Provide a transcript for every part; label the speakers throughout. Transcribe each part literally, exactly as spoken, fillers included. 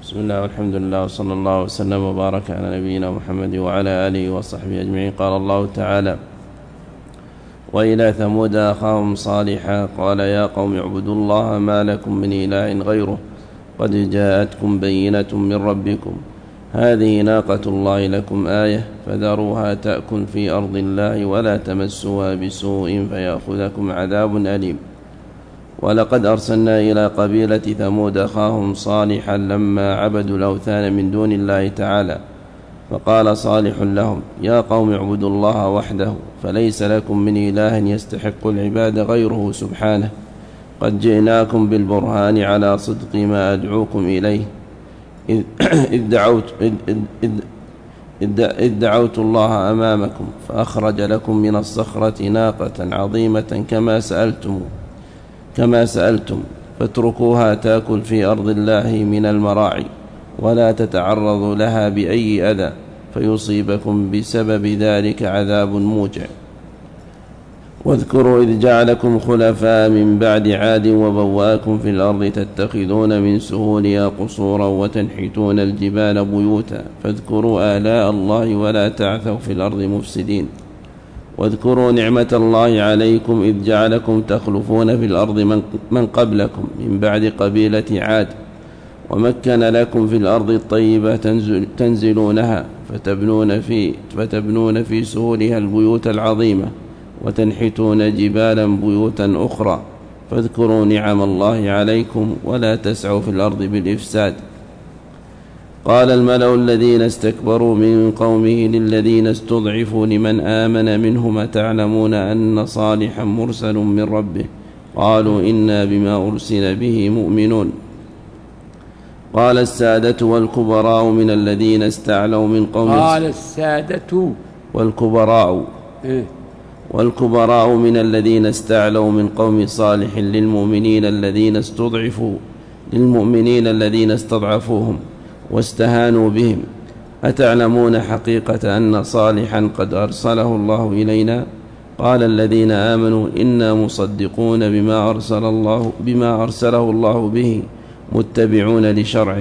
Speaker 1: بسم الله والحمد لله وصلى الله وسلم وبارك على نبينا محمد وعلى آله وصحبه أجمعين. قال الله تعالى: وإلى ثمود أخاهم صالحا قال يا قوم اعبدوا الله ما لكم من إله غيره قد جاءتكم بينة من ربكم هذه ناقة الله لكم آية فذروها تأكل في أرض الله ولا تمسوها بسوء فيأخذكم عذاب أليم. ولقد أرسلنا إلى قبيلة ثمود أخاهم صالحا لما عبدوا الأوثان من دون الله تعالى فقال صالح لهم يا قوم اعبدوا الله وحده فليس لكم من إله يستحق العباد غيره سبحانه قد جئناكم بالبرهان على صدق ما أدعوكم إليه إذ, إذ, دعوت, إذ, إذ, إذ, إذ دعوت الله أمامكم فأخرج لكم من الصخرة ناقة عظيمة كما سألتم كما سألتم فاتركوها تأكل في أرض الله من المراعي ولا تتعرضوا لها بأي أذى فيصيبكم بسبب ذلك عذاب موجع. واذكروا إذ جعلكم خلفاء من بعد عاد وبواكم في الأرض تتخذون من سهولها قصورا وتنحتون الجبال بيوتا فاذكروا آلاء الله ولا تعثوا في الأرض مفسدين. واذكروا نعمة الله عليكم إذ جعلكم تخلفون في الأرض من قبلكم من بعد قبيلة عاد ومكن لكم في الأرض الطيبة تنزل تنزلونها فتبنون في, فتبنون في سهولها البيوت العظيمة وتنحتون جبالا بيوتا أخرى فاذكروا نعم الله عليكم ولا تسعوا في الأرض بالإفساد. قال الملأ الذين استكبروا من قومه للذين استضعفوا لمن آمن منهم تعلمون أن صالحا مرسل من ربه قالوا إنا بما أرسل به مؤمنون. قال السادة والكبراء من الذين استعلوا من قوم
Speaker 2: قال السادة
Speaker 1: والكبراء
Speaker 2: إيه؟
Speaker 1: والكبراء من الذين استعلوا من قوم صالح للمؤمنين الذين استضعفوا للمؤمنين الذين استضعفوهم واستهانوا بهم أتعلمون حقيقة أن صالحا قد أرسله الله إلينا؟ قال الذين آمنوا إنا مصدقون بما أرسل الله بما أرسله الله به متبعون لشرعه.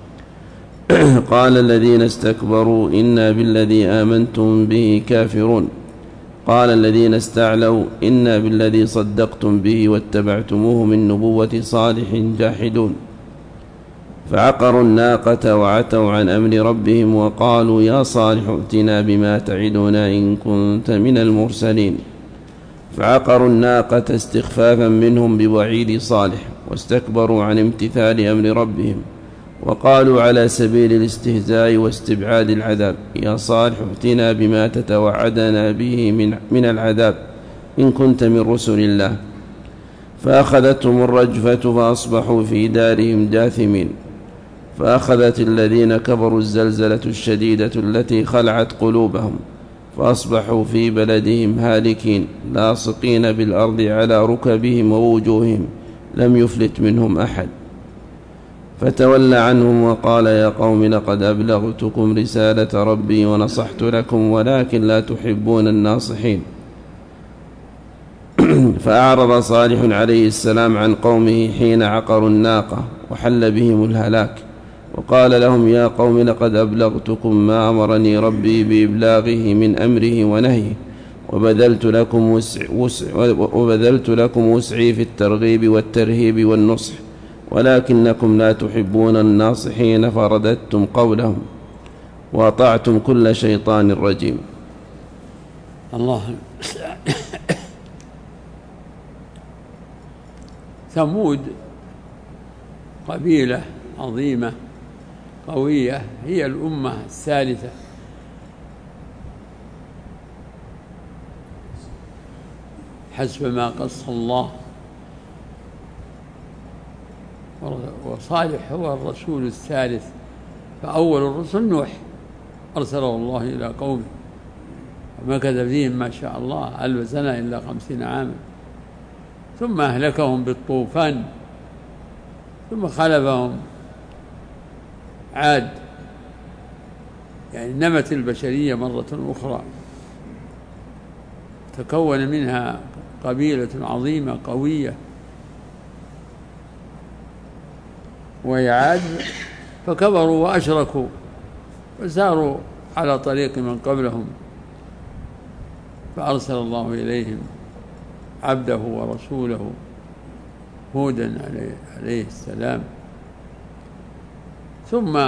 Speaker 1: قال الذين استكبروا إنا بالذي آمنتم به كافرون. قال الذين استعلوا إنا بالذي صدقتم به واتبعتموه من نبوة صالح جاحدون. فعقروا الناقة وعتوا عن أمر ربهم وقالوا يا صالح ائتنا بما تعدنا إن كنت من المرسلين. فعقروا الناقة استخفافا منهم بوعيد صالح واستكبروا عن امتثال أمر ربهم وقالوا على سبيل الاستهزاء واستبعاد العذاب يا صالح ائتنا بما تتوعدنا به من, من العذاب إن كنت من رسل الله. فأخذتهم الرجفة فأصبحوا في دارهم جاثمين. فأخذت الذين كفروا الزلزلة الشديدة التي خلعت قلوبهم فأصبحوا في بلدهم هالكين لاصقين بالأرض على ركبهم ووجوههم لم يفلت منهم أحد. فتولى عنهم وقال يا قوم لقد أبلغتكم رسالة ربي ونصحت لكم ولكن لا تحبون الناصحين. فأعرض صالح عليه السلام عن قومه حين عقروا الناقة وحل بهم الهلاك وقال لهم يا قوم لقد أبلغتكم ما أمرني ربي بإبلاغه من أمره ونهيه وبذلت لكم, وسع وسع وبذلت لكم وسعي في الترغيب والترهيب والنصح ولكنكم لا تحبون الناصحين فرددتم قولهم وأطعتم كل شيطان رجيم.
Speaker 2: الله. ثمود قبيلة عظيمة قوية هي الأمة الثالثة حسب ما قص الله. وصالح هو الرسول الثالث فأول الرسل نوح أرسله الله إلى قومه ومكث فيهم ما شاء الله ألف سنة إلا خمسين عاما ثم أهلكهم بالطوفان ثم خلفهم عاد يعني نمت البشرية مرة أخرى تكون منها قبيلة عظيمة قوية وهي عاد فكبروا وأشركوا وساروا على طريق من قبلهم، فأرسل الله إليهم عبده ورسوله هودا عليه السلام، ثم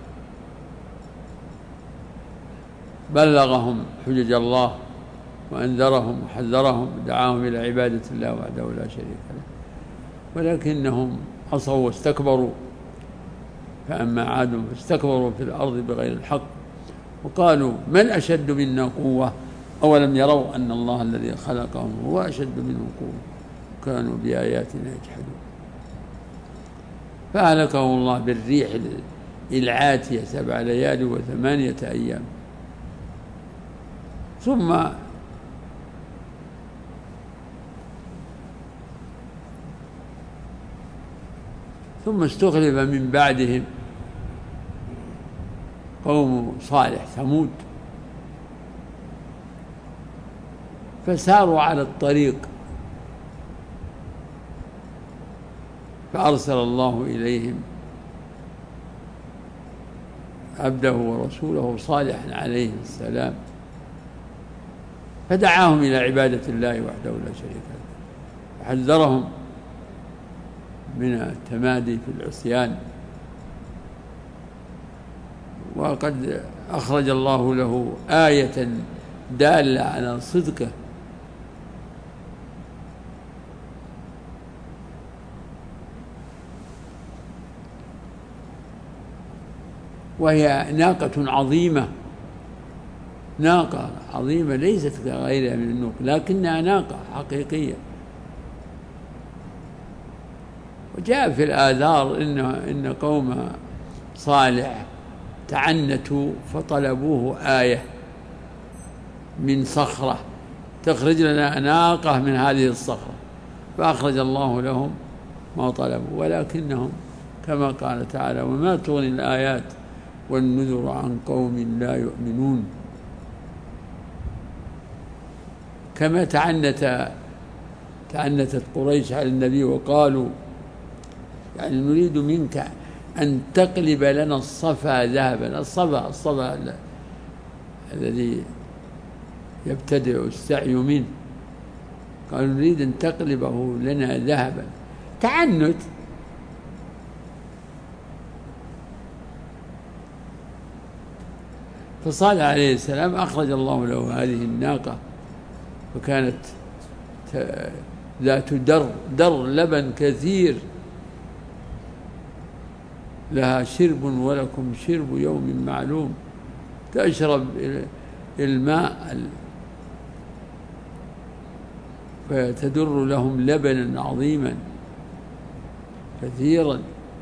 Speaker 2: بلغهم حجج الله وأنذرهم وحذرهم ودعاهم إلى عبادة الله وحده لا شريك له، ولكنهم عصوا واستكبروا. فأما عاد فاستكبروا في الأرض بغير الحق وقالوا من أشد منا قوة أولم يروا أن الله الذي خلقهم هو أشد منهم قوة كانوا بآياتنا يجحدون. فأهلكهم الله بالريح العاتية سبع ليال وثمانية أيام. ثم ثم استخلف من بعدهم قوم صالح ثمود، فساروا على الطريق، فأرسل الله إليهم عبده ورسوله صالحا عليه السلام، فدعاهم إلى عبادة الله وحده لا شريك له، وحذرهم من التمادي في العصيان. وقد أخرج الله له آية دالة على صدقه، وهي ناقة عظيمة، ناقة عظيمة ليست كغيرها من النوق، لكنها ناقة حقيقية. وجاء في الآثار إن إن قوم صالح تعنتوا فطلبوه آية من صخرة تخرج لنا ناقة من هذه الصخرة، فأخرج الله لهم ما طلبوا، ولكنهم كما قال تعالى وما تغني الآيات والنذر عن قوم لا يؤمنون. كما تعنت تعنتت قريش على النبي وقالوا يعني نريد منك أن تقلب لنا الصفا ذهبا. الصفا الصفا الذي يبتدئ السعي منه، قالوا نريد أن تقلبه لنا ذهبا، تعنت. فصالح عليه السلام أخرج الله له هذه الناقة، وكانت ذات در در لبن كثير، لها شرب ولكم شرب يوم معلوم، تشرب الماء فتدر لهم لبنا عظيما كثيرا.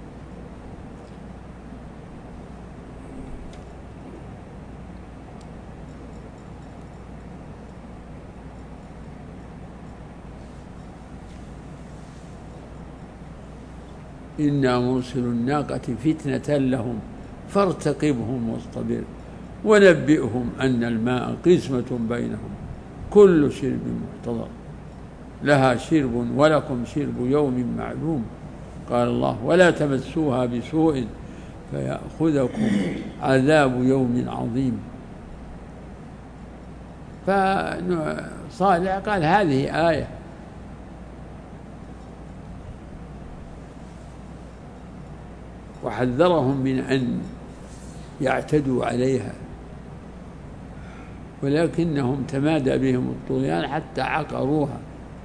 Speaker 2: إنا مرسل الناقة فتنة لهم فارتقبهم واصطبر ونبئهم أن الماء قسمة بينهم كل شرب محتضر لها شرب ولكم شرب يوم معلوم. قال الله ولا تمسوها بسوء فيأخذكم عذاب يوم عظيم. فصالح قال هذه آية، وحذرهم من أن يعتدوا عليها، ولكنهم تمادى بهم الطغيان حتى عقروها.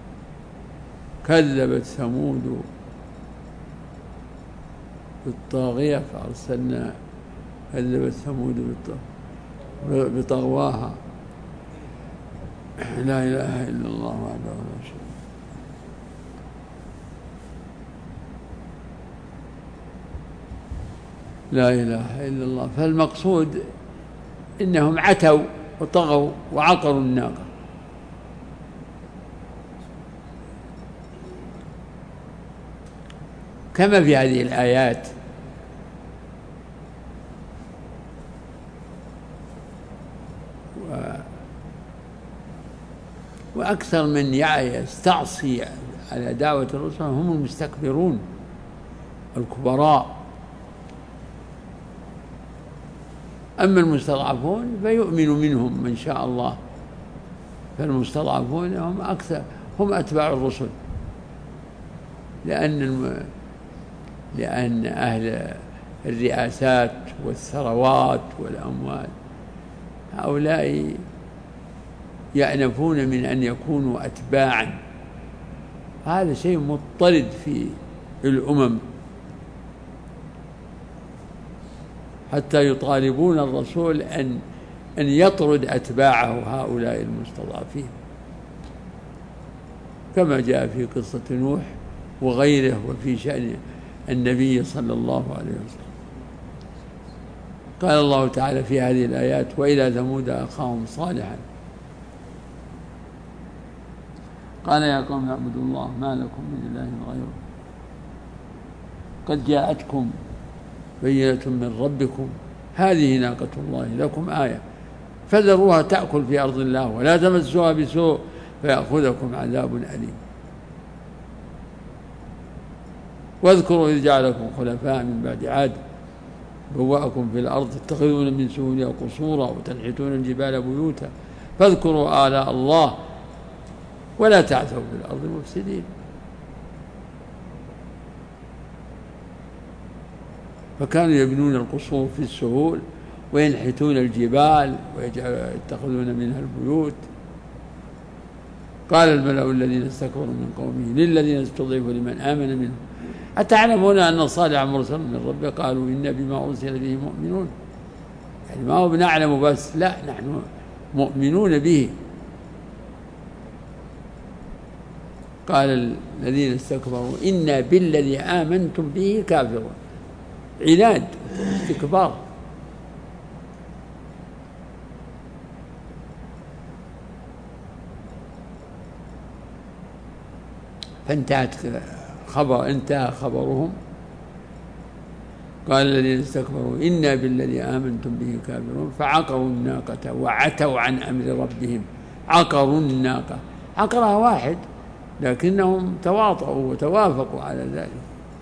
Speaker 2: كذبت ثمود بالطاغية فأرسلنا كذبت ثمود بطغواها. لا إله إلا الله وحده لا شريك له. لا إله إلا الله. فالمقصود إنهم عتوا وطغوا وعقروا الناقة. كما في هذه الآيات و... وأكثر من يستعصي على دعوة الرسل هم المستكبرون الكبراء أما المستضعفون فيؤمن منهم من شاء الله، فالمستضعفون هم أكثر، هم أتباع الرسل، لأن الم... لأن أهل الرئاسات والثروات والأموال هؤلاء يأنفون من أن يكونوا أتباعا، هذا شيء مضطرد في الأمم، حتى يطالبون الرسول أن أن يطرد أتباعه هؤلاء المستضعفين، كما جاء في قصة نوح وغيره وفي شأن النبي صلى الله عليه وسلم. قال الله تعالى في هذه الآيات: وإلى ثمود أخاهم صالحا قال يا قوم اعبدوا الله ما لكم من إله غيره قد جاءتكم بينة من ربكم هذه ناقة الله لكم آية فذروها تأكل في أرض الله ولا تمسوها بسوء فيأخذكم عذاب أليم. واذكروا إذ جعلكم خلفاء من بعد عاد بوأكم في الأرض تتخذون من سهولها قصورا وتنحتون الجبال بيوتا فاذكروا آلاء الله ولا تعثوا في الأرض مفسدين. فكانوا يبنون القصور في السهول وينحتون الجبال ويتخذون منها البيوت. قال الملأ الذين استكبروا من قومه للذين استضعفوا لمن آمن منهم أتعلمون أن صالحا مرسل من ربه قالوا إنا بما أرسل به مؤمنون. يعني ما هو بنعلم بس، لا، نحن مؤمنون به. قال الذين استكبروا إنا بالذي آمنتم به كافرون. عناد استكبار. فانتهت خبر انتهى خبرهم. قال الذين استكبروا إنا بالذي آمنتم به كافرون فعقروا الناقة وعتوا عن أمر ربهم. عقروا الناقة، عقرها واحد لكنهم تواطؤوا وتوافقوا على ذلك.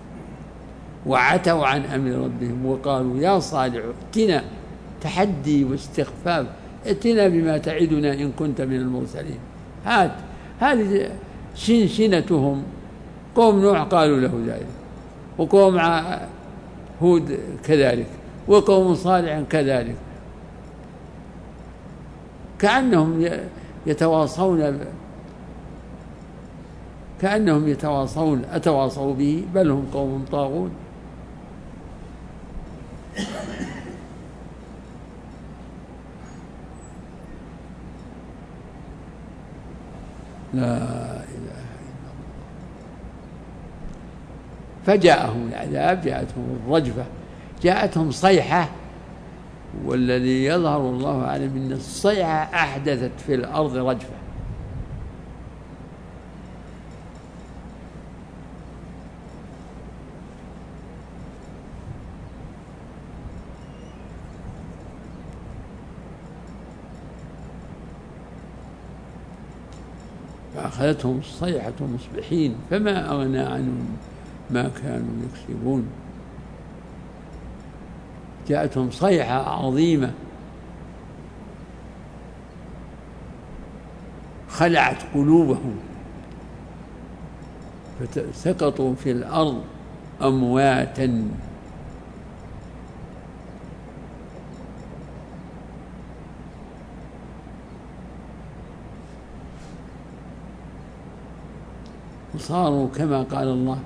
Speaker 2: وعتوا عن أمر ربهم وقالوا يا صالح ائتنا، تحدي واستخفاف، ائتنا بما تعدنا إن كنت من المرسلين. هات هذه شنشنتهم. قوم نوح قالوا له ذلك، وقوم هود كذلك، وقوم صالح كذلك، كأنهم يتواصون كأنهم يتواصون أتواصوا به بل هم قوم طاغون. لا إله إلا الله. فجاءهم العذاب، جاءتهم الرجفة، جاءتهم صيحة، والذي يظهر الله أعلم أن الصيحة أحدثت في الأرض رجفة. فأخذتهم الصيحة مصبحين فما أغنى عنهم ما كانوا يكسبون. جاءتهم صيحة عظيمة خلعت قلوبهم فسقطوا في الأرض أمواتا. وصاروا كما قال الله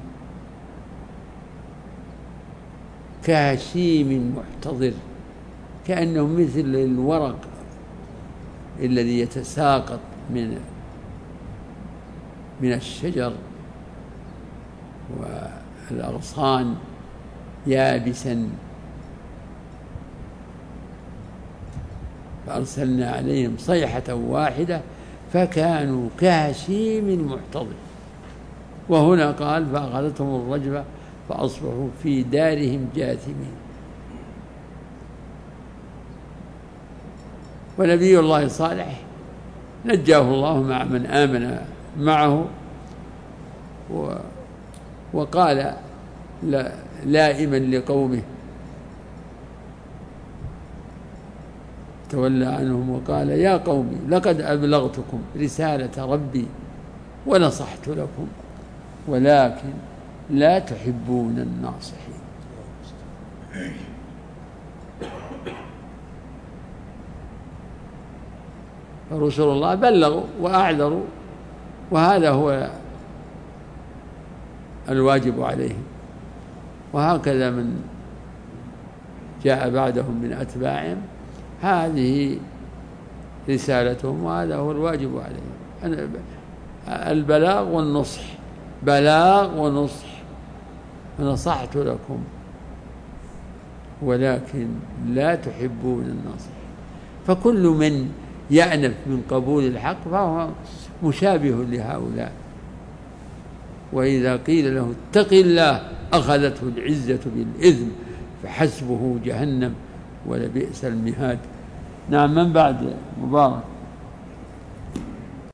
Speaker 2: كهشيم محتضر، كأنهم مثل الورق الذي يتساقط من من الشجر والأغصان يابسا. فأرسلنا عليهم صيحة واحدة فكانوا كهشيم محتضر. وهنا قال فأخذتهم الرجفة فأصبحوا في دارهم جاثمين. ونبي الله صالح نجاه الله مع من آمن معه، وقال لائما لقومه فتولى عنهم وقال يا قوم لقد أبلغتكم رسالة ربي ونصحت لكم ولكن لا تحبون الناصحين. فرسل الله بلغوا وأعذروا، وهذا هو الواجب عليهم. وهكذا من جاء بعدهم من أتباعهم هذه رسالتهم وهذا هو الواجب عليهم، البلاغ والنصح، بلاغ ونصح. فنصحت لكم ولكن لا تحبون الناصحين. فكل من يأنف من قبول الحق فهو مشابه لهؤلاء. وإذا قيل له اتق الله أخذته العزة بالإثم فحسبه جهنم ولبئس المهاد. نعم. من بعد مبارك؟